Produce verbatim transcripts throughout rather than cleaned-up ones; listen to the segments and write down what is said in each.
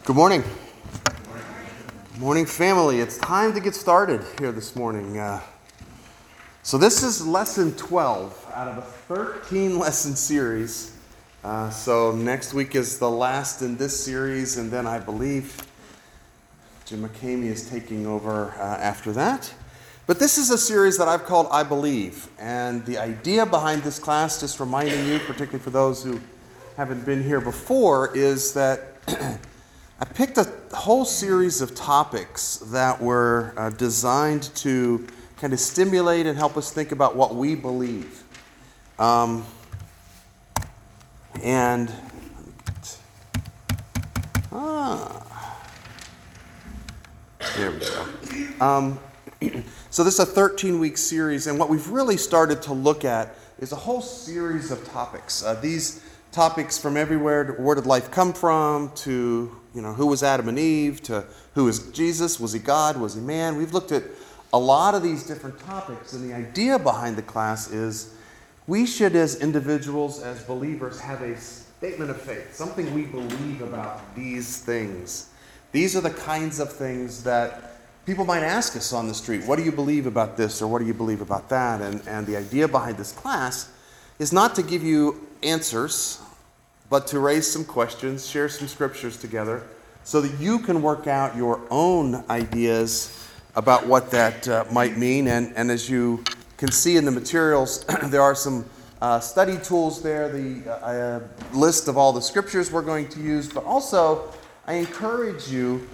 Good morning. Good morning, family. It's time to get started here this morning. Uh, so this is lesson twelve out of a thirteen lesson series. Uh, so next week is the last in this series, and then I believe Jim McCamey is taking over uh, after that. But this is a series that I've called I Believe. And the idea behind this class, just reminding you, particularly for those who haven't been here before, is that I picked a whole series of topics that were uh, designed to kind of stimulate and help us think about what we believe. Um, and, ah, there we go. Um, so this is a thirteen-week series, and what we've really started to look at is a whole series of topics. Uh, these topics from everywhere, to where did life come from, to, you know, who was Adam and Eve, to who is Jesus, was he God, was he man? We've looked at a lot of these different topics, and the idea behind the class is we should, as individuals, as believers, have a statement of faith, something we believe about these things. These are the kinds of things that people might ask us on the street. What do you believe about this, or what do you believe about that? And, and the idea behind this class is not to give you answers, but to raise some questions, share some scriptures together, so that you can work out your own ideas about what that uh, might mean. And, and as you can see in the materials, there are some uh, study tools there, the uh, list of all the scriptures we're going to use, but also I encourage you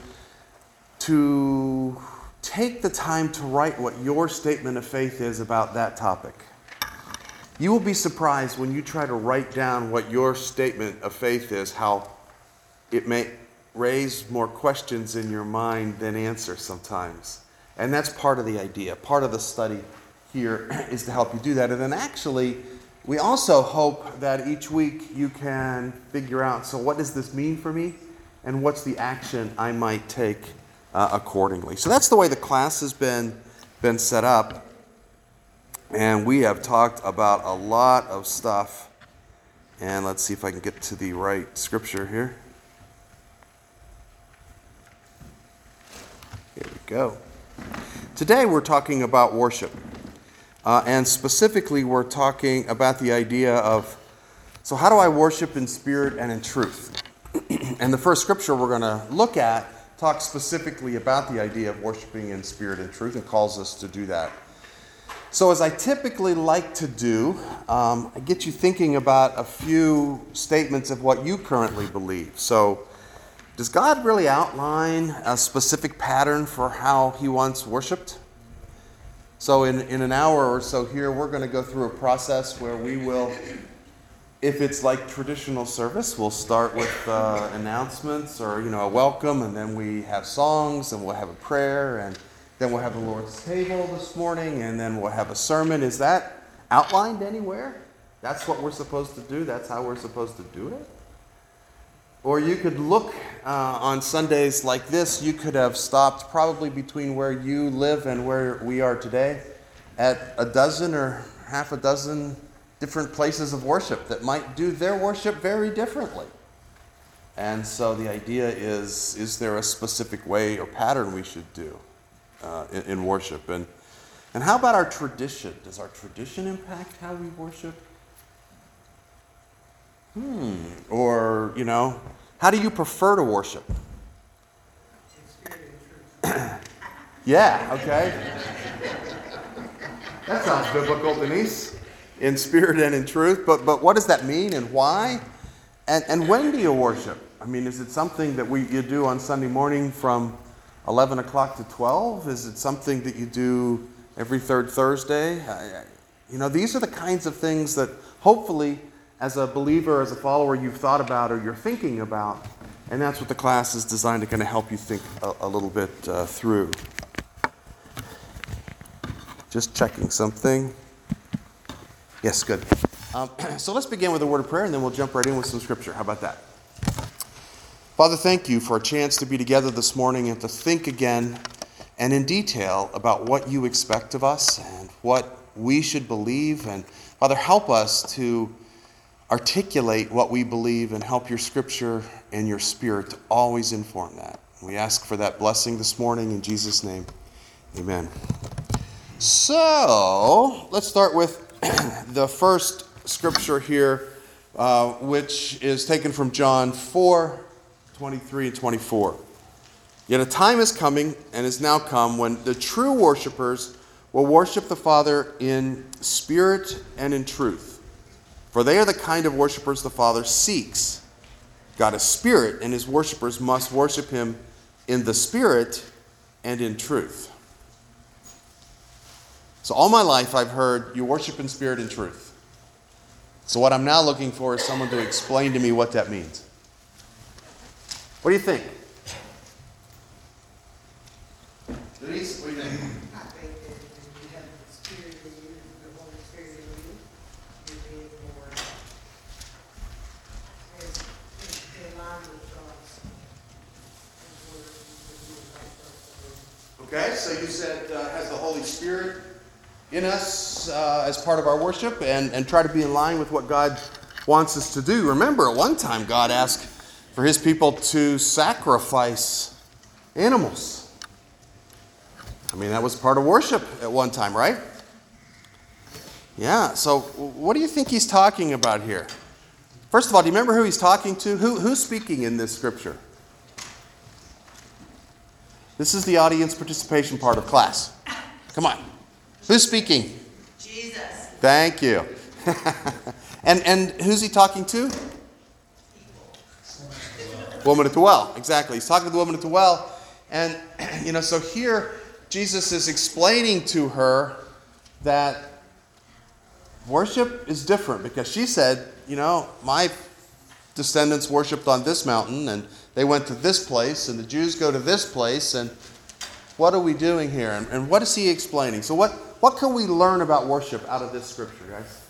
to take the time to write what your statement of faith is about that topic. You will be surprised when you try to write down what your statement of faith is, how it may raise more questions in your mind than answers sometimes. And that's part of the idea. Part of the study here is to help you do that. And then actually, we also hope that each week you can figure out, so what does this mean for me? And what's the action I might take uh, accordingly? So that's the way the class has been, been set up. And we have talked about a lot of stuff. And let's see if I can get to the right scripture here. Here we go. Today we're talking about worship. Uh, and specifically we're talking about the idea of, so how do I worship in spirit and in truth? And the first scripture we're going to look at talks specifically about the idea of worshiping in spirit and truth and calls us to do that. So as I typically like to do, um, I get you thinking about a few statements of what you currently believe. So does God really outline a specific pattern for how he wants worshiped? So in, in an hour or so here, we're going to go through a process where we will, if it's like traditional service, we'll start with uh, announcements or, you know, a welcome, and then we have songs, and we'll have a prayer, and then we'll have the Lord's table this morning, and then we'll have a sermon. Is that outlined anywhere? That's what we're supposed to do? That's how we're supposed to do it? Or you could look uh, on Sundays like this, you could have stopped probably between where you live and where we are today at a dozen or half a dozen different places of worship that might do their worship very differently. And so the idea is, is there a specific way or pattern we should do Uh, in, in worship? And and how about our tradition? Does our tradition impact how we worship? Hmm. Or, you know, how do you prefer to worship? Yeah, okay. That sounds biblical, Denise. In spirit and in truth. But but what does that mean, and why? And and when do you worship? I mean, is it something that we you do on Sunday morning from eleven o'clock to twelve? Is it something that you do every third Thursday? I, I, you know, these are the kinds of things that hopefully as a believer, as a follower, you've thought about or you're thinking about. And that's what the class is designed to kind of help you think a, a little bit uh, through. Just checking something. Yes, good. Um, so let's begin with a word of prayer, and then we'll jump right in with some scripture. How about that? Father, thank you for a chance to be together this morning and to think again and in detail about what you expect of us and what we should believe. And Father, help us to articulate what we believe and help your scripture and your spirit to always inform that. We ask for that blessing this morning in Jesus' name. Amen. So, let's start with the first scripture here, uh, which is taken from John four, twenty-three and twenty-four. Yet a time is coming and is now come when the true worshipers will worship the Father in spirit and in truth. For they are the kind of worshipers the Father seeks. God is spirit, and his worshipers must worship him in the spirit and in truth. So all my life I've heard you worship in spirit and truth. So what I'm now looking for is someone to explain to me what that means. What do you think? Denise, what do you think? I think that if you have the Spirit in you, the Holy Spirit in you, you're being more as in line with God's word that you would like us to do. Okay, so you said uh, has the Holy Spirit in us uh, as part of our worship and, and try to be in line with what God wants us to do. Remember, at one time God asked for his people to sacrifice animals. I mean, that was part of worship at one time, right? Yeah, so what do you think he's talking about here? First of all, do you remember who he's talking to? Who, who's speaking in this scripture? This is the audience participation part of class. Come on. Who's speaking? Jesus. Thank you. and and who's he talking to? Woman at the well. Exactly. He's talking to the woman at the well. And, you know, so here Jesus is explaining to her that worship is different because she said, you know, my descendants worshipped on this mountain and they went to this place and the Jews go to this place. And what are we doing here? And, and what is he explaining? So what, what can we learn about worship out of this scripture, guys?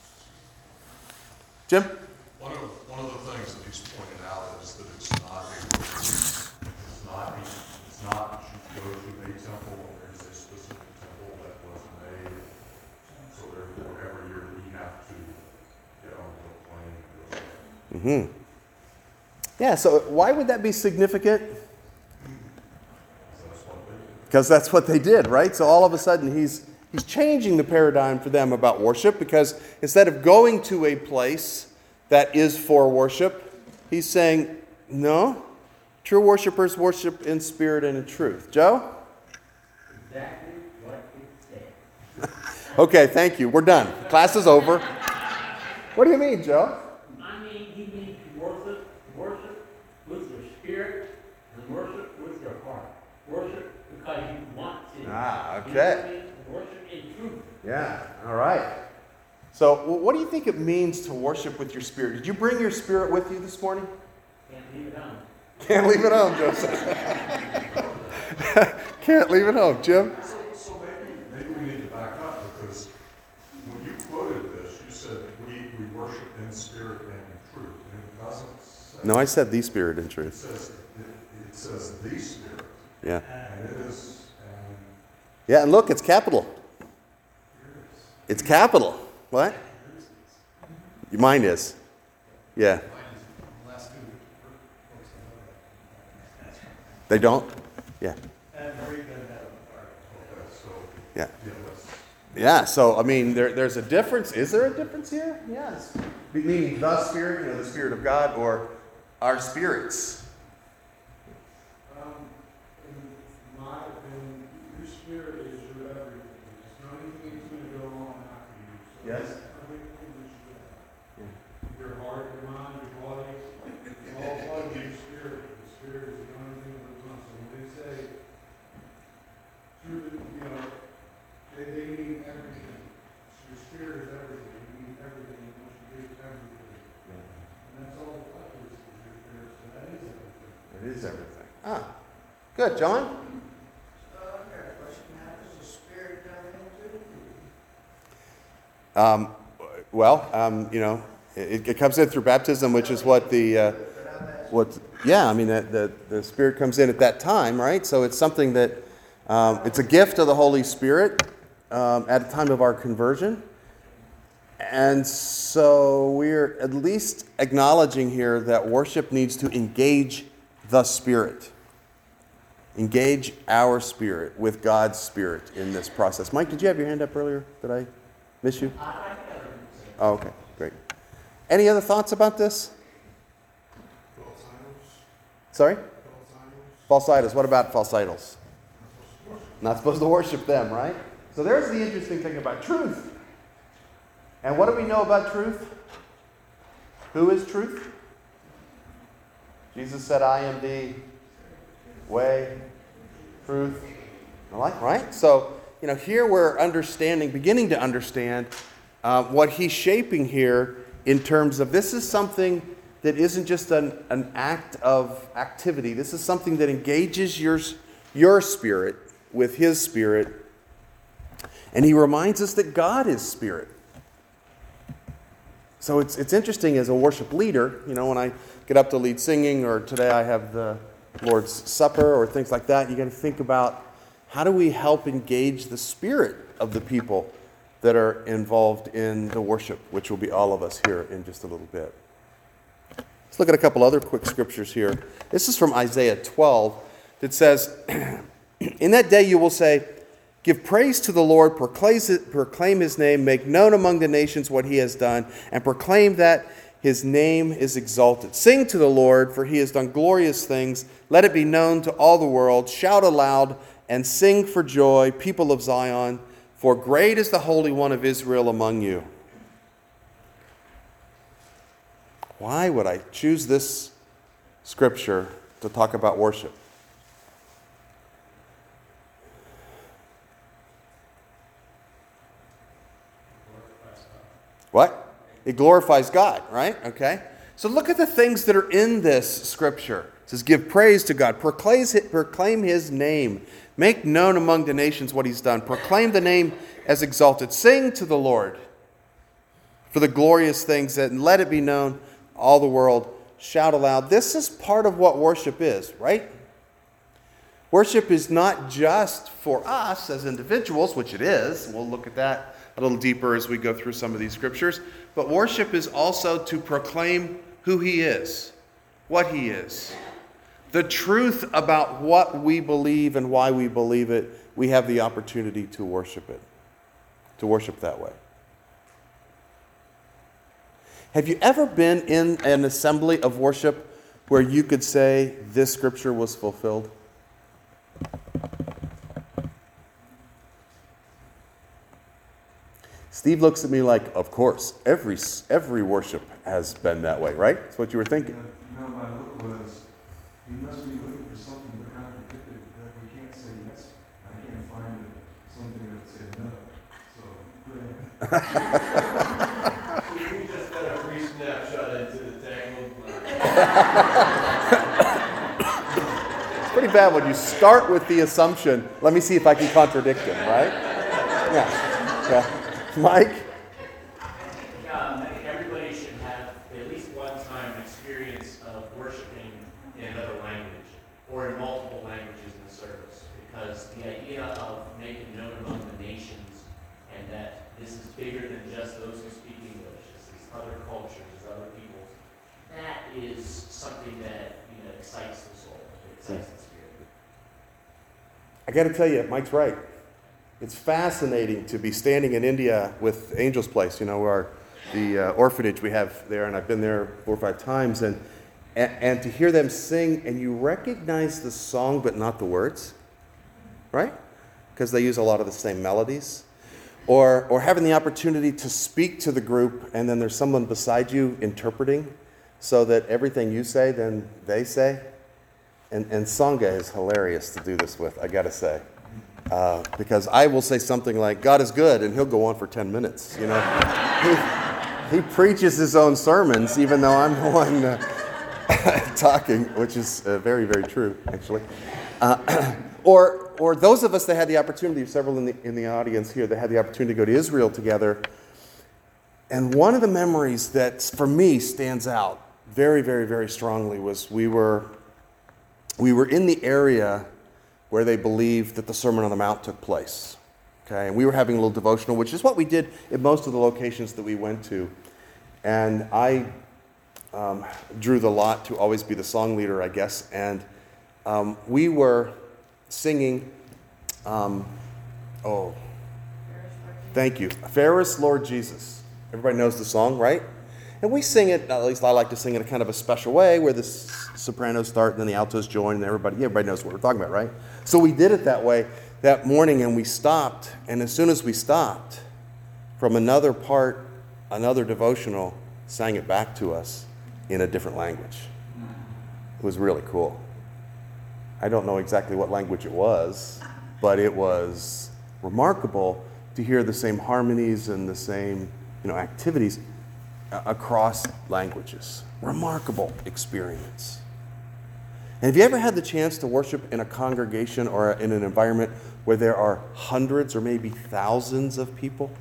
Jim? One of, one of the things that he's pointed out is that it's not a it's not a, it's not you go to a temple and there's a specific temple that was made, so therefore every year we have to get on the plane and go there. Mm-hmm. Yeah, so why would that be significant? That's what they do. Because that's what they did, right? So all of a sudden he's he's changing the paradigm for them about worship, because instead of going to a place that is for worship, he's saying, no, true worshipers worship in spirit and in truth. Joe? Exactly what it said. Okay, thank you. We're done. Class is over. What do you mean, Joe? I mean, you need to worship, worship with your spirit and worship with your heart. Worship because you want to. Ah, okay. You know what I mean? Worship in truth. Yeah, all right. So what do you think it means to worship with your spirit? Did you bring your spirit with you this morning? Can't leave it home. Can't leave it home, Joseph. Can't leave it home. Jim? So, so maybe, maybe we need to back up, because when you quoted this, you said we, we worship in spirit and in truth. And it doesn't say. No, I said the spirit and It truth. says, it, it says the spirit. Yeah. And it is, and Yeah, and look, it's capital. It's capital. What? Mine is. Yeah. They don't? Yeah. okay, so, Yeah. yeah, that's, Yeah, so, I mean, there, there's a difference. Is there a difference here? Yes. Meaning the spirit, you know, the spirit of God, or our spirits. Um, in my opinion, your spirit is your everything. There's not anything that's going to go on after you. So Yes. everything that you have. Yeah. Your heart, your mind, your body, it's all part of your spirit. The spirit is the only thing that goes on. So when they say, through the, you know, they, they mean everything. So your spirit is everything. You mean everything. You must give everything. And that's all the focus is your spirit. So that is everything. It is everything. Ah, good. John? Uh, I got a question. How does the Spirit come into? Um, well, um, you know, it, it comes in through baptism, which is what the, uh, what, yeah, I mean, the, the, the Spirit comes in at that time, right? So it's something that, um, it's a gift of the Holy Spirit um, at the time of our conversion. And so we're at least acknowledging here that worship needs to engage the Spirit. Engage our spirit with God's Spirit in this process. Mike, did you have your hand up earlier? Did I miss you? Oh, okay, great. Any other thoughts about this? Sorry? False idols. What about false idols? Not supposed to worship them, right? So there's the interesting thing about truth. And what do we know about truth? Who is truth? Jesus said, I am the way, truth, and life, right? So, you know, here we're understanding, beginning to understand uh, what he's shaping here in terms of this is something that isn't just an, an act of activity. This is something that engages your, your spirit with his spirit. And he reminds us that God is spirit. So it's it's interesting as a worship leader, you know, when I get up to lead singing, or today I have the Lord's Supper or things like that, you got to think about how do we help engage the spirit of the people that are involved in the worship, which will be all of us here in just a little bit. Let's look at a couple other quick scriptures here. This is from Isaiah twelve. It says, in that day you will say, give praise to the Lord, proclaim his name, make known among the nations what he has done, and proclaim that his name is exalted. Sing to the Lord, for he has done glorious things. Let it be known to all the world. Shout aloud and sing for joy, people of Zion, for great is the Holy One of Israel among you. Why would I choose this scripture to talk about worship? What? It glorifies God, right? Okay. So look at the things that are in this scripture. It says, give praise to God. Proclaim, proclaim his name. Make known among the nations what he's done. Proclaim the name as exalted. Sing to the Lord for the glorious things, and let it be known all the world. Shout aloud. This is part of what worship is, right? Worship is not just for us as individuals, which it is. We'll look at that a little deeper as we go through some of these scriptures. But worship is also to proclaim who he is, what he is, the truth about what we believe and why we believe it. We have the opportunity to worship it, to worship that way. Have you ever been in an assembly of worship where you could say this scripture was fulfilled? Steve looks at me like, of course, every every worship has been that way, right? That's what you were thinking. No, my look was, you must be looking for something that contradicted that we can't say yes. I can't find something that said no. So, go ahead. We just got a free snapshot into the tangled. It's pretty bad when you start with the assumption, let me see if I can contradict him, right? Yeah. Yeah. Mike? Um, I think everybody should have at least one time experience of worshiping in another language or in multiple languages in the service, because the idea of making known among the nations and that this is bigger than just those who speak English, it's these other cultures, these other peoples, that is something that, you know, excites the soul, it excites the spirit. I got to tell you, Mike's right. It's fascinating to be standing in India with Angel's Place, you know, our, the uh, orphanage we have there, and I've been there four or five times, and, and and to hear them sing, and you recognize the song but not the words, right? Because they use a lot of the same melodies. Or, or having the opportunity to speak to the group, and then there's someone beside you interpreting, so that everything you say, then they say. And, and Sangha is hilarious to do this with, I got to say. Uh, because I will say something like, God is good, and he'll go on for ten minutes, you know. he, he preaches his own sermons, even though I'm the one uh, talking, which is uh, very, very true, actually. Uh, or or those of us that had the opportunity, several in the, in the audience here, that had the opportunity to go to Israel together. And one of the memories that, for me, stands out very, very, very strongly was we were we were in the area where they believed that the Sermon on the Mount took place. Okay, and we were having a little devotional, which is what we did at most of the locations that we went to. And I um, drew the lot to always be the song leader, I guess. And um, we were singing, um, oh, thank you, Fairest Lord Jesus. Everybody knows the song, right? And we sing it, at least I like to sing it in kind of a special way, where the s- sopranos start and then the altos join, and everybody, everybody knows what we're talking about, right? So we did it that way that morning, and we stopped. And as soon as we stopped, from another part, another devotional sang it back to us in a different language. It was really cool. I don't know exactly what language it was, but it was remarkable to hear the same harmonies and the same, you know, activities uh, across languages. Remarkable experience. And have you ever had the chance to worship in a congregation or in an environment where there are hundreds or maybe thousands of people?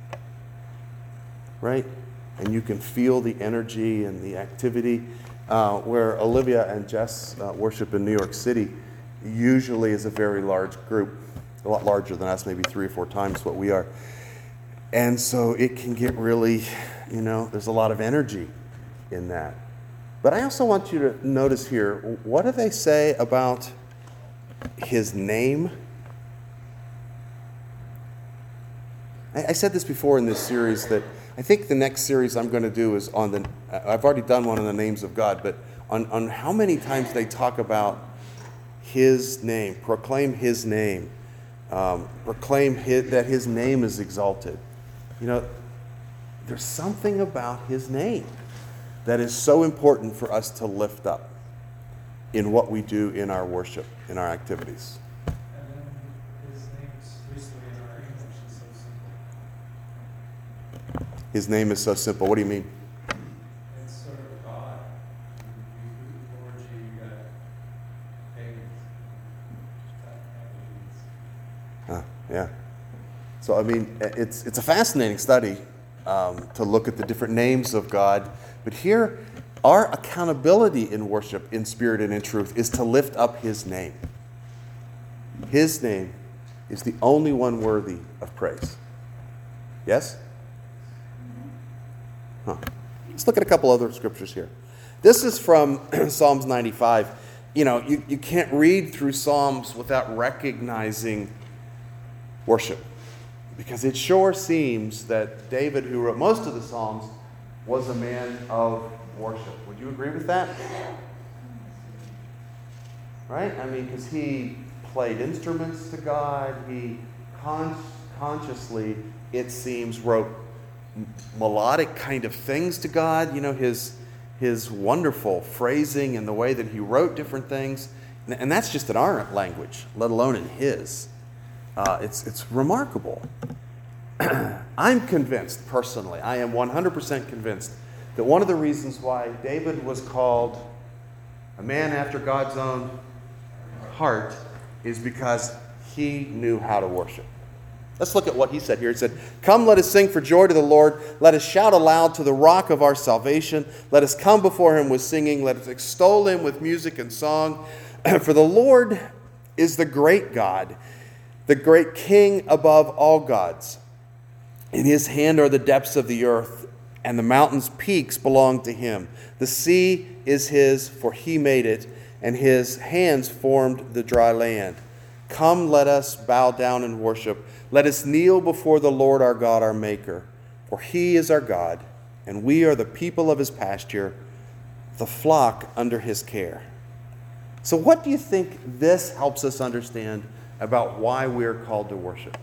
Right? And you can feel the energy and the activity. Uh, where Olivia and Jess uh, worship in New York City usually is a very large group, a lot larger than us, maybe three or four times what we are. And so it can get really, you know, there's a lot of energy in that. But I also want you to notice here, what do they say about his name? I, I said this before in this series that I think the next series I'm going to do is on the, I've already done one on the names of God, but on, on how many times they talk about his name, proclaim his name, um, proclaim his, that his name is exalted. You know, there's something about his name that is so important for us to lift up in what we do in our worship, in our activities. And then his name's recently in our English is so simple. His name is so simple. What do you mean? It's sort of God. You, you, Lord G, you got pagans. That Huh, yeah. So, I mean, it's it's a fascinating study um, to look at the different names of God. But here, our accountability in worship, in spirit and in truth, is to lift up his name. His name is the only one worthy of praise. Yes? Huh. Let's look at a couple other scriptures here. This is from Psalms ninety-five. You know, you, you can't read through Psalms without recognizing worship, because it sure seems that David, who wrote most of the Psalms, was a man of worship. Would you agree with that? Right? I mean, because he played instruments to God. He con- consciously, it seems, wrote m- melodic kind of things to God. You know, his his wonderful phrasing and the way that he wrote different things. And, and that's just in our language, let alone in his. Uh, it's it's remarkable. I'm convinced, personally, I am one hundred percent convinced that one of the reasons why David was called a man after God's own heart is because he knew how to worship. Let's look at what he said here. He said, "Come, let us sing for joy to the Lord. Let us shout aloud to the rock of our salvation. Let us come before him with singing. Let us extol him with music and song. For the Lord is the great God, the great King above all gods. In his hand are the depths of the earth, and the mountains' peaks belong to him. The sea is his, for he made it, and his hands formed the dry land. Come, let us bow down and worship. Let us kneel before the Lord our God, our Maker. For he is our God, and we are the people of his pasture, the flock under his care." So what do you think this helps us understand about why we are called to worship?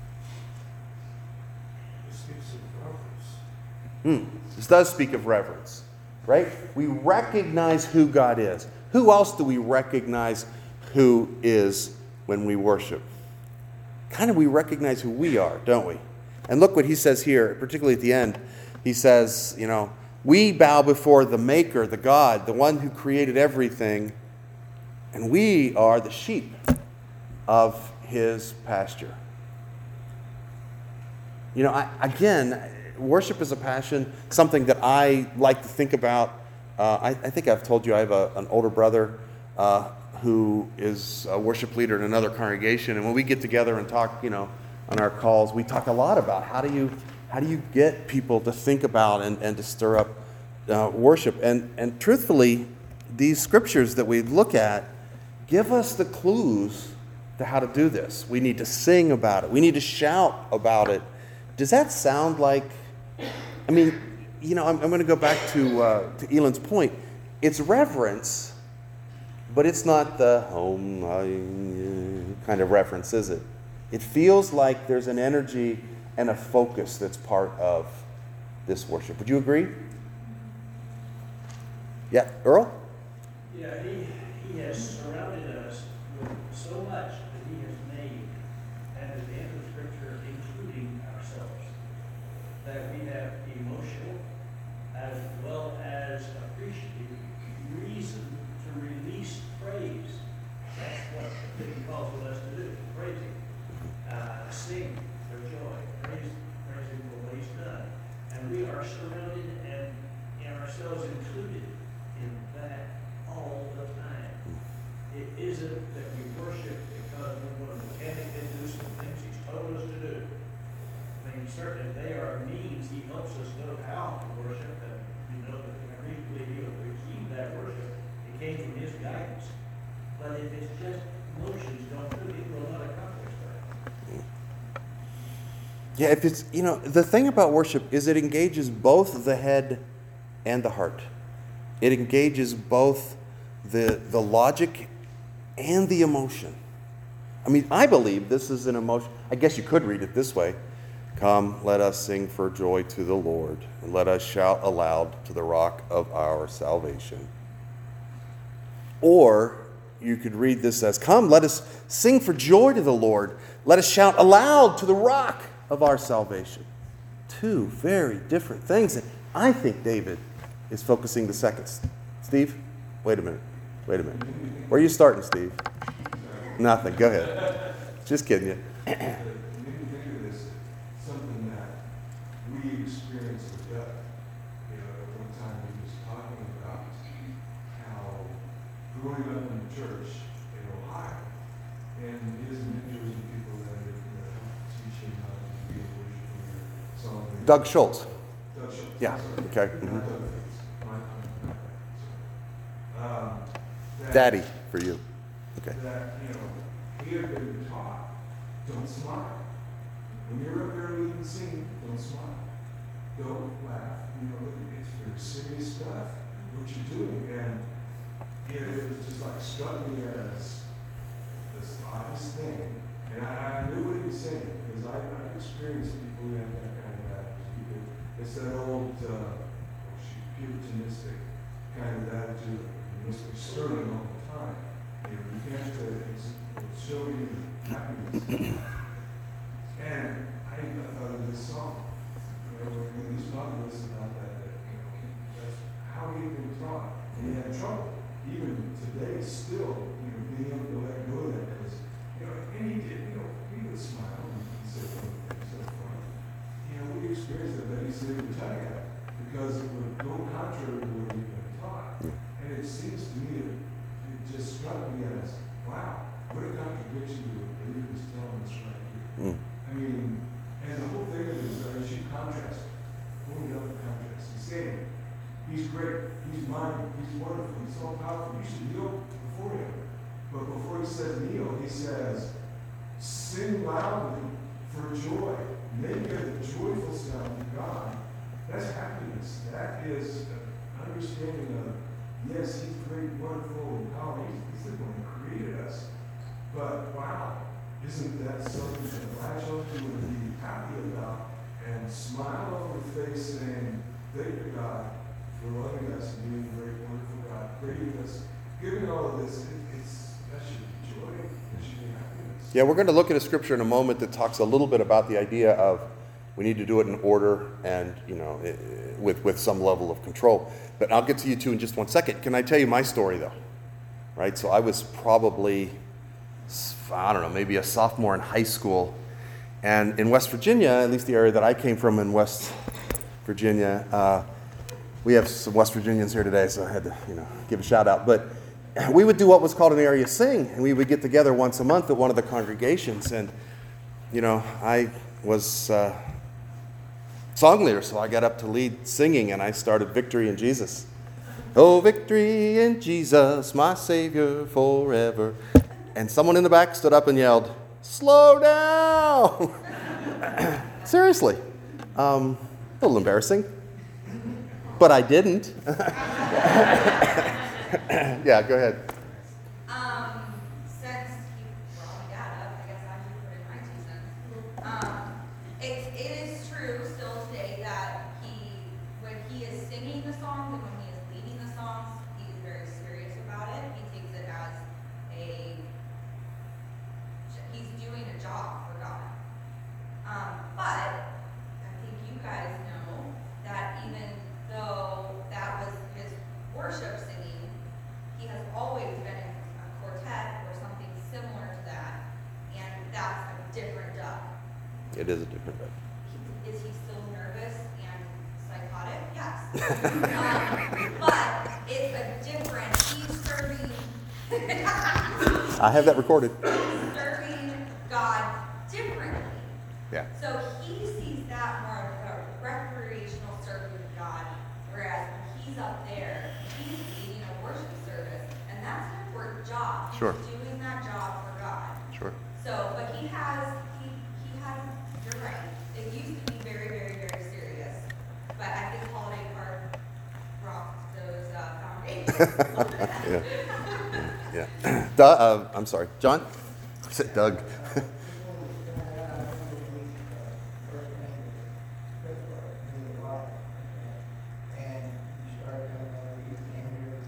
It speaks of reverence. Hmm. This does speak of reverence, right? We recognize who God is. Who else do we recognize who is when we worship? Kind of we recognize who we are, don't we? And look what he says here, particularly at the end. He says, you know, we bow before the Maker, the God, the one who created everything, and we are the sheep of his pasture. You know, I, again, worship is a passion, something that I like to think about. Uh, I, I think I've told you I have a, an older brother uh, who is a worship leader in another congregation, and when we get together and talk, you know, on our calls, we talk a lot about how do you how do you get people to think about and, and to stir up uh, worship. And, and truthfully, these scriptures that we look at give us the clues to how to do this. We need to sing about it. We need to shout about it. Does that sound like, I mean, you know, I'm, I'm going to go back to, uh, to Elon's point. It's reverence, but it's not the home uh, kind of reference, is it? It feels like there's an energy and a focus that's part of this worship. Would you agree? Yeah, Earl? Yeah, he, he has surrounded us with so much that he has made, and at the end of the scripture, including ourselves, that we have emotional as well as appreciative reason to release praise. That's what he calls on us to do, praise him, uh, sing for joy, praise, praise him for what he's done. And we are surrounded and, and ourselves included in that all the time. It isn't that we worship because we want to mechanically do some things he's told us to do. I mean, certainly they are a means. He helps us know how to worship, and you know that we believe he'll receive that worship. It came from his guidance. But if it's just emotions, don't do it, will not accomplish that. Yeah, if it's, you know, the thing about worship is it engages both the head and the heart. It engages both the, the logic and the emotion. I mean, I believe this is an emotion. I guess you could read it this way. Come, let us sing for joy to the Lord, and let us shout aloud to the rock of our salvation. Or you could read this as, come, let us sing for joy to the Lord. Let us shout aloud to the rock of our salvation. Two very different things. And I think David is focusing the second. Steve, wait a minute. Wait a minute. Where are you starting, Steve? Nothing. Go ahead. Just kidding you. It made me think of this, something that we experienced with Doug. You know, at one time he was talking about how growing up in the church in Ohio, and his mentors and people that are you know, teach him how to be a worship leader, song leader. Doug Schultz. Doug Schultz. Yeah. I'm sorry. Okay. Not Mhm. Doug Fitz. My- my- my bad. Sorry. Um, that- Daddy for you. Okay. that, you know, he had been taught, don't smile. When you're up there leading the scene, don't smile. Don't laugh. You know, it's very serious stuff, what you're doing. And it, it was just like struck me as this obvious thing. And I, I knew what he was saying, because I, I've experienced people who have that kind of attitude. It's that old, uh, oh, shoot, puritanistic kind of attitude. You must be serving all the time. You know, you can't uh, it's, it's show you happiness. And I, I thought of this song. You know, when he's talking to us about that, that you know, that's how he had been taught. And he had trouble. Even today, still, you know, being able to let go of that. Because, you know, and he did, you know, he would smile and he said, oh, things so fun. You know, we experienced it, but he said he would tell you that. Because it would go contrary to what he'd been taught. And it seems to me that it just struck me as, wow, what a contradiction to what David is telling us right here. Mm. I mean, and the whole thing of it is that I should contrast, pulling up the contrast. He's saying, he's great, he's mighty, he's wonderful, he's all powerful, you should kneel before him. But before he says kneel, he says, sing loudly for joy. Make it a joyful sound to God. That's happiness. That is an understanding of, yes, he's great, wonderful, and powerful. He's, he's the one who created us. But wow, isn't that something to latch onto and be happy about and smile on the face saying, thank you, God, for loving us and being a great, wonderful God, creating us, giving all of this. It, it's, that should be joy. That should be happiness. Yeah, we're going to look at a scripture in a moment that talks a little bit about the idea of we need to do it in order and, you know, i- with, with some level of control. But I'll get to you two in just one second. Can I tell you my story, though? Right? So I was probably, I don't know, maybe a sophomore in high school. And in West Virginia, at least the area that I came from in West Virginia, uh, we have some West Virginians here today, so I had to, you know, give a shout out. But we would do what was called an area sing, and we would get together once a month at one of the congregations. And you know, I was uh, song leader, so I got up to lead singing, and I started Victory in Jesus. Oh, victory in Jesus, my Savior forever. And someone in the back stood up and yelled, slow down! Seriously. Um, a little embarrassing. But I didn't. Yeah, go ahead. Um, since you brought my dad up, I guess I should put in my two cents. Um, it, it is true still today that he, when he is singing the songs and when he is leading the songs, he is very serious about it. He takes it as a, he's doing a job for God. Um, but I think you guys know that even though that was his worship singing, he has always been in a quartet or something similar to that, and that's a different job. It is a different bit. He- Is he still nervous and psychotic? Yes. um, but it's a different, he's serving, I have that recorded. he's serving God differently. Yeah. So he sees that more of a recreational service of God, whereas when he's up there, he's leading a worship service, and that's an important job. Sure. He's doing that job for God. Sure. So, but he has, he, he has, you're right, it used to be very, very, very serious. But I think Holiday Park rocked those uh, foundations. Yeah. Yeah. Doug, uh, I'm sorry. John? I said Doug. And you started coming over, you came here,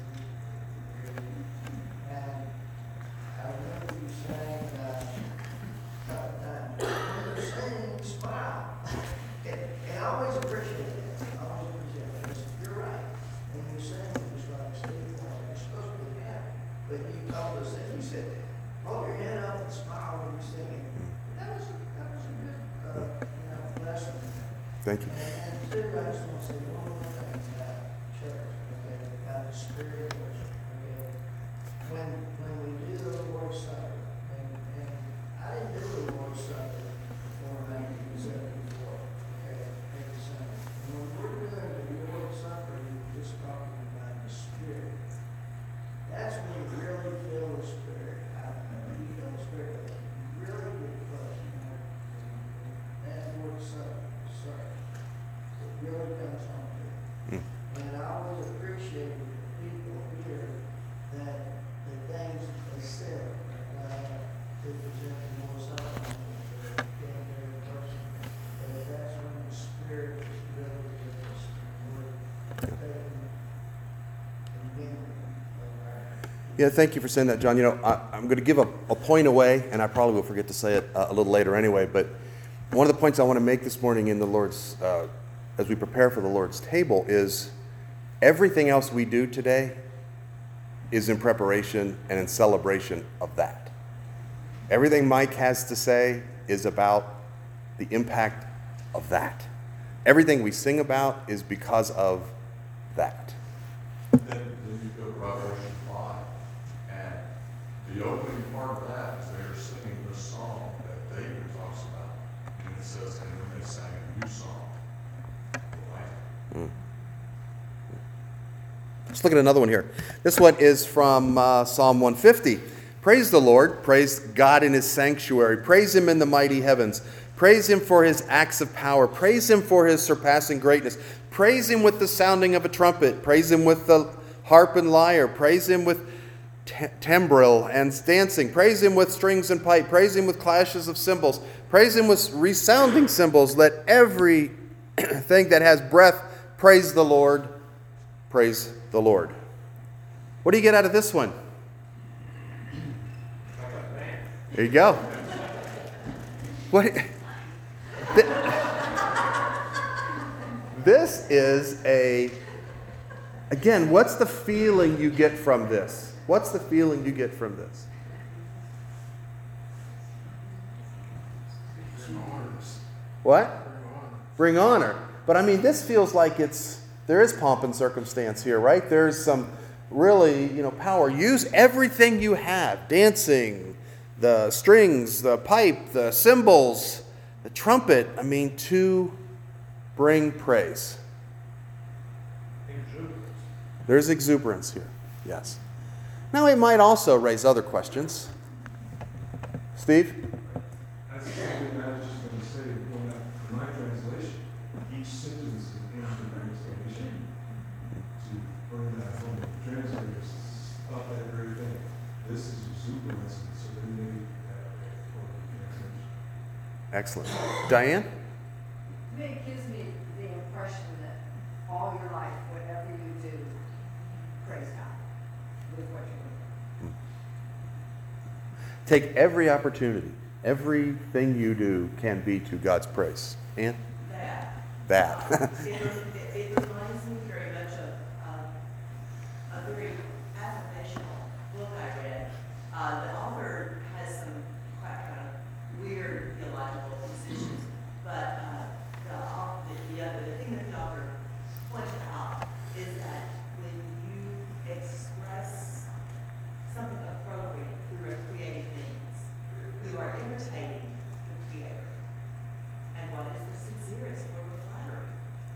and I remember you saying, uh, uh, uh, when you're singing, smile. And and I always appreciate it, I always appreciate it, because you're right. When you sing, it's like Steve, you're supposed to be happy. But you told us that, you said, hold your head up and smile when you're singing. That was, a- that was a good, uh, you know, lesson. Thank you. And and two, I just want to say one more thing about church, okay, about the spirit of worship, okay? When, when we do the Lord's Supper, and, and I didn't do the Lord's Supper before nineteen seventy-four, okay, every Sunday. And when we're doing the Lord's Supper, we're just talking about the Spirit. That's when you really feel the Spirit. I don't know, you feel the Spirit, you really get close, you know? That Lord's Supper, sorry. It really comes home to you. And I always appreciated the people here that the things they said, uh, to present the Lord's Supper, and being there in person. But that's when the Spirit is really with us. We're taking communion of our. Yeah, thank you for saying that, John. You know, I, I'm going to give a, a point away, and I probably will forget to say it uh, a little later anyway, but one of the points I want to make this morning in the Lord's, uh, as we prepare for the Lord's table, is everything else we do today is in preparation and in celebration of that. Everything Mike has to say is about the impact of that. Everything we sing about is because of that. Then, then you go to Revelation five, and the opening part of that is they're singing this song that David talks about, and it says, and then they sang a new song, the Lamb. Let's look at another one here. This one is from uh, Psalm one fifty. Praise the Lord. Praise God in his sanctuary. Praise him in the mighty heavens. Praise him for his acts of power. Praise him for his surpassing greatness. Praise him with the sounding of a trumpet. Praise him with the harp and lyre. Praise him with t- timbrel and dancing. Praise him with strings and pipe. Praise him with clashes of cymbals. Praise him with resounding cymbals. Let everything that has breath praise the Lord. Praise the Lord. What do you get out of this one? There you go. What? Th- This is a, again, what's the feeling you get from this? What's the feeling you get from this? What? Bring honor. But I mean, this feels like it's, there is pomp and circumstance here, right? There's some really, you know, power. Use everything you have. Dancing, the strings, the pipe, the cymbals, the trumpet. I mean, to bring praise. There's exuberance here, yes. Now, it might also raise other questions. Steve? That's something I was just going to say, when I, in my translation, each sentence is an exclamation to bring that home. The translators thought that very thing. This is exuberance, and so they made that for the translation. Excellent. Diane? It gives me the impression that all your life, whatever you do, praise God with what you're doing. Take every opportunity. Everything you do can be to God's praise. Ann? That. That. It, it, it reminds me very much of um, a very affirmational book I read. Uh, the author has some quite kind of weird theological positions, but uh, the, au- the, the, other, the thing that the author pointed out is that when you express something appropriate through a creative means, you are imitating the Creator. And what is the sincerest form of flattery?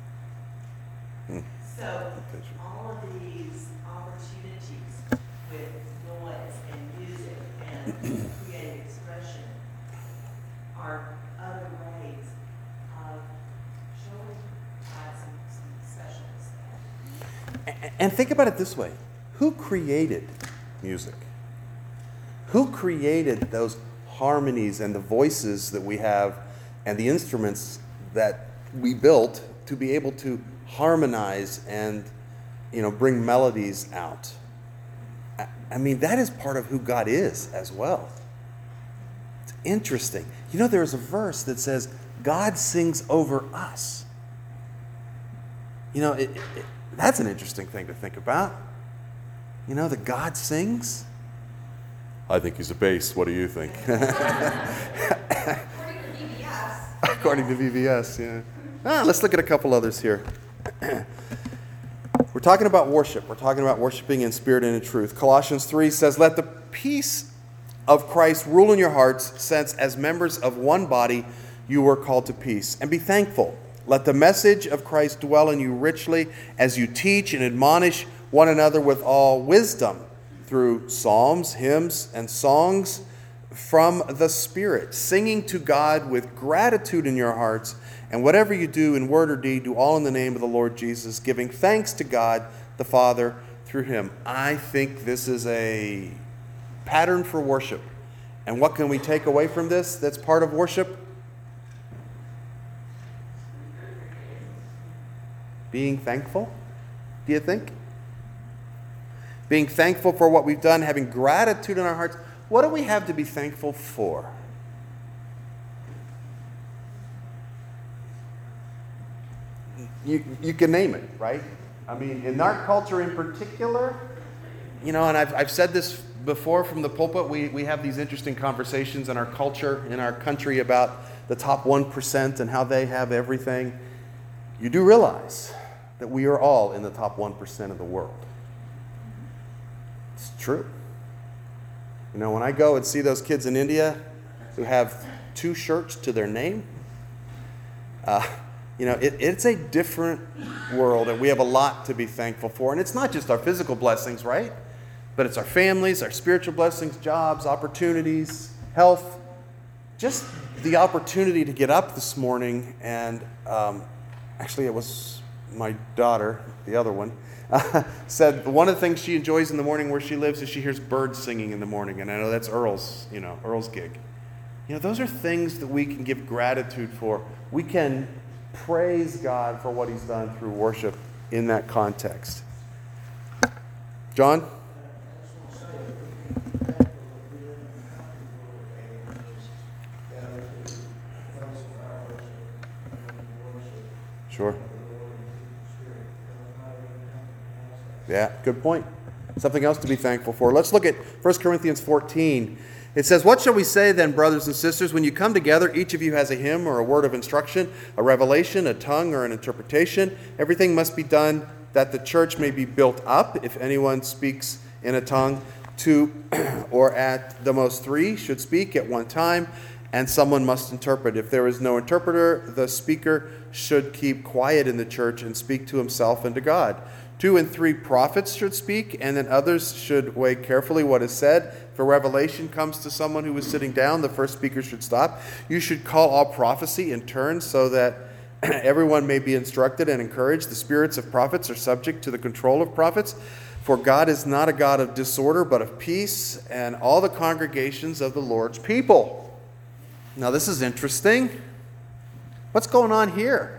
Hmm. So, all of these opportunities with noise and music and creative expression are other ways of showing God some, some specialness. A- And think about it this way. Who created music? Who created those harmonies and the voices that we have and the instruments that we built to be able to harmonize and, you know, bring melodies out? I- I mean, that is part of who God is as well. It's interesting. You know, there's a verse that says, God sings over us. You know, it, it, it, that's an interesting thing to think about. You know, that God sings. I think he's a bass. What do you think? According to B B S. According to V B S, yeah. Ah, let's look at a couple others here. We're talking about worship. We're talking about worshiping in spirit and in truth. Colossians three says, let the peace of Christ rule in your hearts, since as members of one body you were called to peace. And be thankful. Let the message of Christ dwell in you richly as you teach and admonish one another with all wisdom through psalms, hymns, and songs from the Spirit, singing to God with gratitude in your hearts. And whatever you do in word or deed, do all in the name of the Lord Jesus, giving thanks to God the Father through him. I think this is a pattern for worship. And what can we take away from this that's part of worship? Being thankful, do you think? Being thankful for what we've done, having gratitude in our hearts. What do we have to be thankful for? You, you can name it, right? I mean, in our culture in particular, you know, and I've, I've said this before from the pulpit, we, we have these interesting conversations in our culture, in our country, about the top one percent and how they have everything. You do realize that we are all in the top one percent of the world. It's true. You know, when I go and see those kids in India who have two shirts to their name, uh, you know, it, it's a different world, and we have a lot to be thankful for. And it's not just our physical blessings, right? But it's our families, our spiritual blessings, jobs, opportunities, health. Just the opportunity to get up this morning and um, actually it was my daughter, the other one, uh, said one of the things she enjoys in the morning where she lives is she hears birds singing in the morning. And I know that's Earl's, you know, Earl's gig. You know, those are things that we can give gratitude for. We can praise God for what he's done through worship in that context. John? Sure. Yeah, good point. Something else to be thankful for. Let's look at First Corinthians fourteen. It says, what shall we say then, brothers and sisters? When you come together, each of you has a hymn or a word of instruction, a revelation, a tongue, or an interpretation. Everything must be done that the church may be built up. If anyone speaks in a tongue, Two or at the most three should speak at one time, and someone must interpret. If there is no interpreter, the speaker should keep quiet in the church and speak to himself and to God. Two and three prophets should speak, and then others should weigh carefully what is said. If a revelation comes to someone who is sitting down, the first speaker should stop. You should call all prophecy in turn so that everyone may be instructed and encouraged. The spirits of prophets are subject to the control of prophets. For God is not a God of disorder, but of peace, and all the congregations of the Lord's people. Now, this is interesting. What's going on here?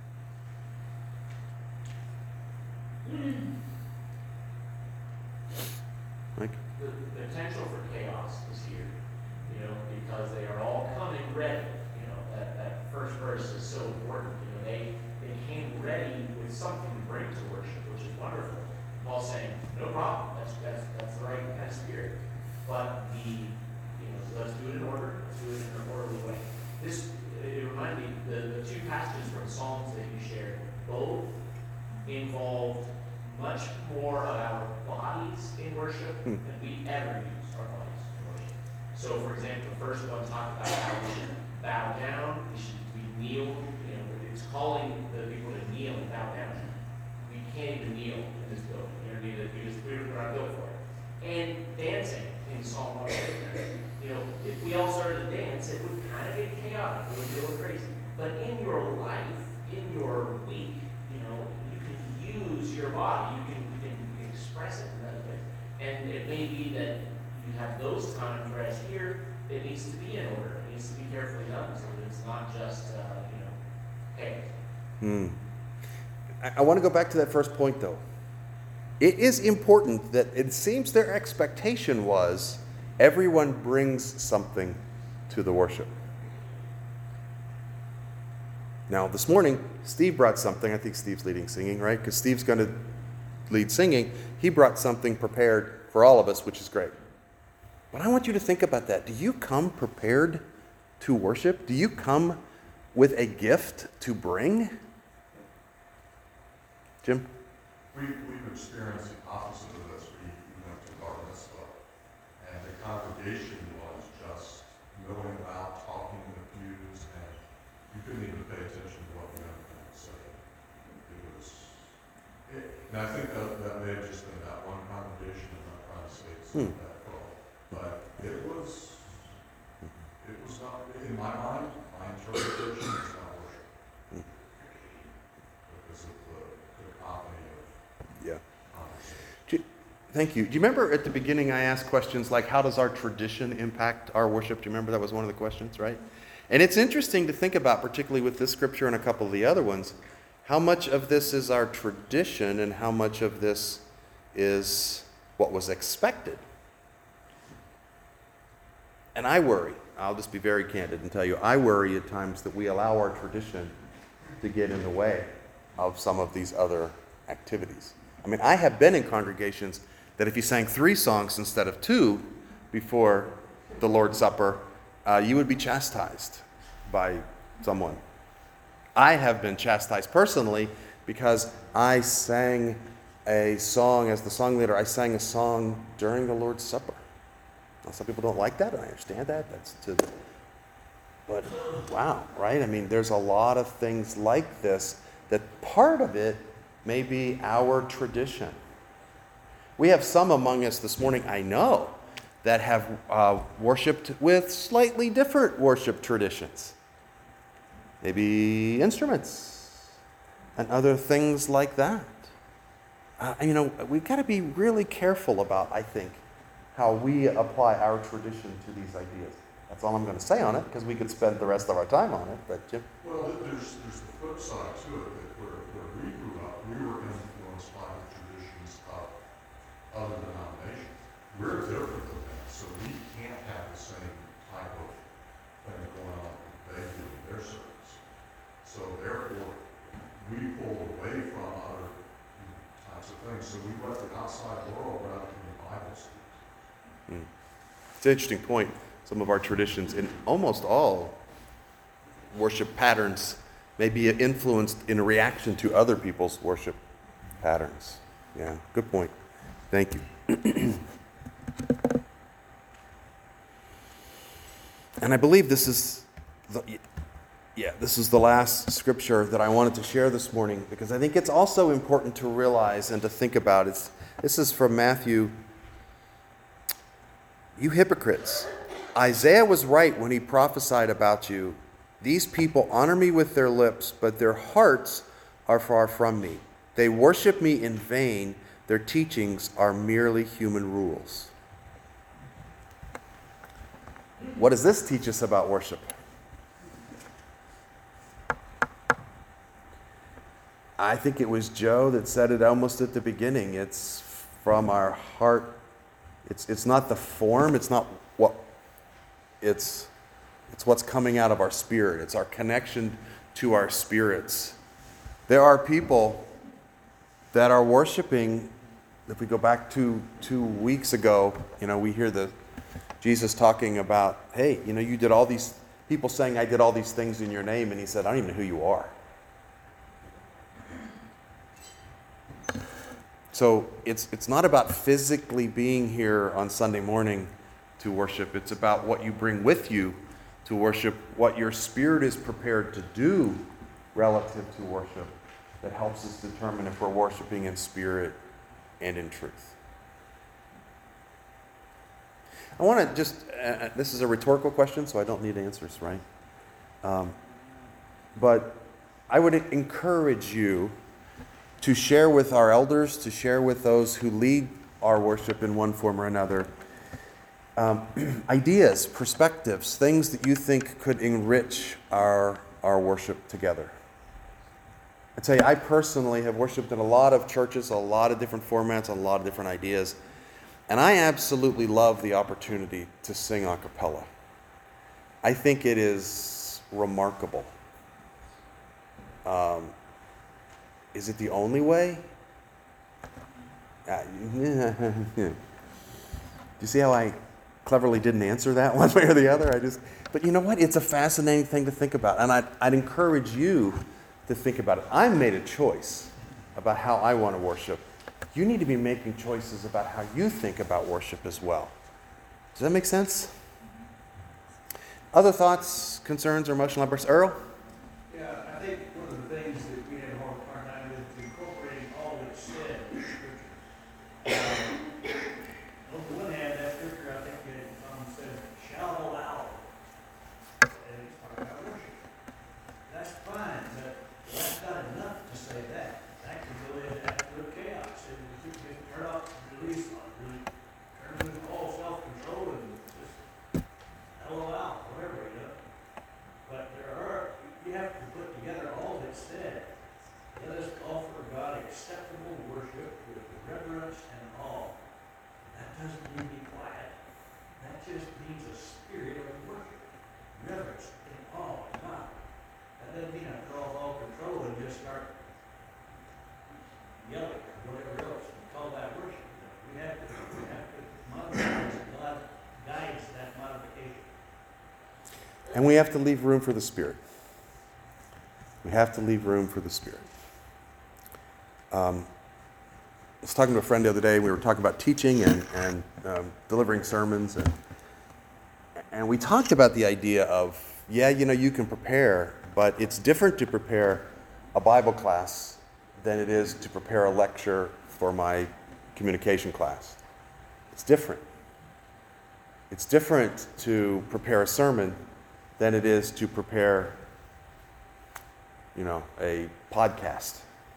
Mike? The the potential for chaos is here, you know, because they are all coming ready. You know, that, that first verse is so important. You know, they, they came ready with something to bring to worship, which is wonderful. Paul's saying, no problem, that's, that's, that's the right kind of spirit. But the, you know, so let's do it in order, let's do it in an orderly way. This, it reminded me, the, the two passages from Psalms that you shared, both involved much more of our bodies in worship Hmm. than we ever use our bodies in worship. So, for example, the first one talked about how we should bow down, we should we kneel, you know, it's calling the people to kneel and bow down. We can't even kneel in this building. You know, we need to, we just, we're not built for it. And dancing in Psalm one. You know, if we all started to dance, it would kind of get chaotic. It would be a little crazy. But in your life, in your week, you know, you can use your body. You can, you can express it in other ways. And it may be that you have those times, whereas here, it needs to be in order. It needs to be carefully done so that it's not just, uh, you know, hey. Hmm. I, I want to go back to that first point, though. It is important that it seems their expectation was everyone brings something to the worship. Now, this morning, Steve brought something. I think Steve's leading singing, right? Because Steve's going to lead singing. He brought something prepared for all of us, which is great. But I want you to think about that. Do you come prepared to worship? Do you come with a gift to bring? Jim? We, we've experienced the opposite of this. We, we went to bar mitzvah, and the congregation was just milling about, talking in the pews, and you couldn't even pay attention to what the young man was saying. It was, it, and I think that, that may have just been that one congregation. I'm not trying to say it's Hmm. that well, but it was, it was not, in my mind, my interpretation was not worship. Hmm. Because of the cacophony of Yeah. conversation. Thank you. Do you remember at the beginning I asked questions like, how does our tradition impact our worship? Do you remember that was one of the questions, right? And it's interesting to think about, particularly with this scripture and a couple of the other ones, how much of this is our tradition and how much of this is what was expected. And I worry, I'll just be very candid and tell you, I worry at times that we allow our tradition to get in the way of some of these other activities. I mean, I have been in congregations that if you sang three songs instead of two before the Lord's Supper, uh, you would be chastised by someone. I have been chastised personally because I sang a song, as the song leader, I sang a song during the Lord's Supper. Now, some people don't like that, and I understand that. That's to, but wow, right? I mean, there's a lot of things like this that part of it may be our tradition. We have some among us this morning, I know, that have uh, worshipped with slightly different worship traditions. Maybe instruments and other things like that. Uh, you know, we've got to be really careful about, I think, how we apply our tradition to these ideas. That's all I'm going to say on it, because we could spend the rest of our time on it. But Jim? Well, there's, there's the flip side to it, that where, where we grew up, we were influenced by the traditions of other denominations. We're different than that, so we can't have the same type of thing going on that they do in their service. So therefore, we pulled away from other types of things, so we let the outside world rather than the Bible speak. Hmm. It's an interesting point. Some of our traditions, in almost all worship patterns, may be influenced in reaction to other people's worship patterns. Yeah, good point. Thank you. And I believe this is the, yeah, this is the last scripture that I wanted to share this morning, because I think it's also important to realize and to think about. It's, this is from Matthew. You hypocrites, Isaiah was right when he prophesied about you. These people honor me with their lips, but their hearts are far from me. They worship me in vain. Their teachings are merely human rules. What does this teach us about worship? I think it was Joe that said it almost at the beginning. It's from our heart. It's, it's not the form. It's not what. It's, it's what's coming out of our spirit. It's our connection to our spirits. There are people that are worshiping. If we go back to two weeks ago, you know, we hear the Jesus talking about, hey, you know, you did all these, people saying, I did all these things in your name, and he said, I don't even know who you are. So it's it's not about physically being here on Sunday morning to worship. It's about what you bring with you to worship, what your spirit is prepared to do relative to worship that helps us determine if we're worshiping in spirit and in truth. I want to just, uh, this is a rhetorical question, so I don't need answers, right? Um, but I would encourage you to share with our elders, to share with those who lead our worship in one form or another, um, ideas, perspectives, things that you think could enrich our, our worship together. I tell you, I personally have worshiped in a lot of churches, a lot of different formats, a lot of different ideas. And I absolutely love the opportunity to sing a cappella. I think it is remarkable. Um, is it the only way? Uh, you see how I cleverly didn't answer that one way or the other? I just, but you know what? It's a fascinating thing to think about. And I'd, I'd encourage you to think about it. I made a choice about how I want to worship. You need to be making choices about how you think about worship as well. Does that make sense? Other thoughts, concerns, or emotional outbursts? Earl? Yeah, I think one of the things that we have a hard hard time with is incorporating all that's said in Scripture. Um, On the one hand, that Scripture, I think it um, says, shout aloud. And it's talking about worship. That's fine, but that's not enough to say that. That can go in absolute chaos. And if you can turn off, release, really turn with all self-control and just L O L, whatever, you know. But there are, you have to put together all that's said. Let us offer God acceptable worship with reverence and awe. That doesn't mean be quiet. That just means a spirit of worship. Reverence and awe of God. That doesn't mean I throw off all control and just start yelling or whatever else and call that worship. We have to, we have to modify as God guides that modification. And we have to leave room for the Spirit. We have to leave room for the Spirit. Um, I was talking to a friend the other day. We were talking about teaching and, and um, delivering sermons. And, and we talked about the idea of, yeah, you know, you can prepare, but it's different to prepare a Bible class than it is to prepare a lecture for my communication class. It's different. It's different to prepare a sermon than it is to prepare, you know, a podcast.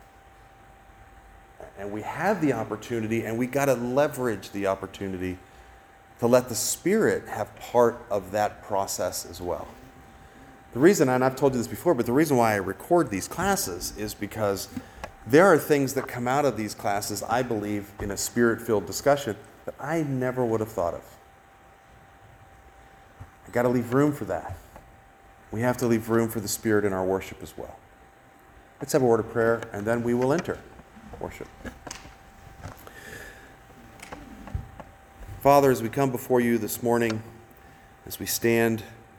And we have the opportunity, and we got to leverage the opportunity to let the Spirit have part of that process as well. The reason, and I've told you this before, but the reason why I record these classes is because there are things that come out of these classes, I believe, in a Spirit-filled discussion that I never would have thought of. I got to leave room for that. We have to leave room for the Spirit in our worship as well. Let's have a word of prayer, and then we will enter worship. Father, as we come before you this morning, as we stand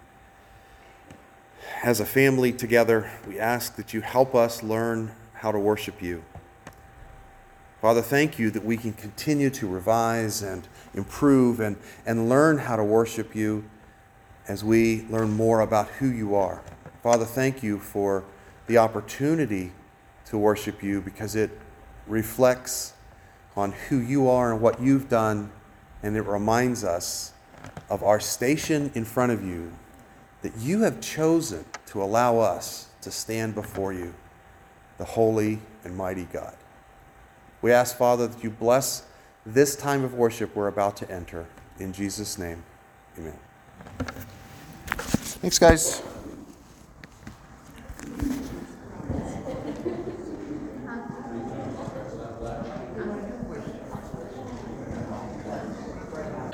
as a family together, we ask that you help us learn how to worship you. Father, thank you that we can continue to revise and improve and, and learn how to worship you as we learn more about who you are. Father, thank you for the opportunity to worship you, because it reflects on who you are and what you've done, and it reminds us of our station in front of you, that you have chosen to allow us to stand before you, the holy and mighty God. We ask, Father, that you bless this time of worship we're about to enter. In Jesus' name, amen. Thanks, guys.